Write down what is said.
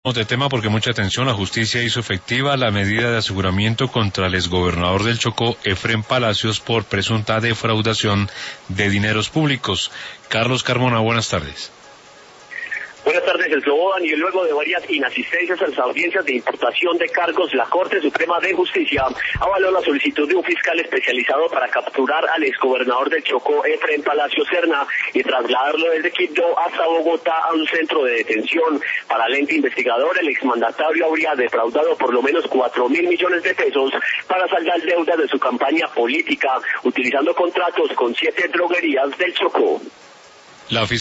De tema porque mucha atención, la justicia hizo efectiva la medida de aseguramiento contra el exgobernador del Chocó, Efrén Palacios, por presunta defraudación de dineros públicos. Carlos Carmona, buenas tardes. Buenas tardes, el Slobodan, y luego de varias inasistencias a las audiencias de importación de cargos, la Corte Suprema de Justicia avaló la solicitud de un fiscal especializado para capturar al exgobernador del Chocó, Efrén Palacios Serna, y trasladarlo desde Quibdó hasta Bogotá a un centro de detención. Para el ente investigador, el exmandatario habría defraudado por lo menos 4.000 millones de pesos para saldar deudas de su campaña política, utilizando contratos con 7 droguerías del Chocó. La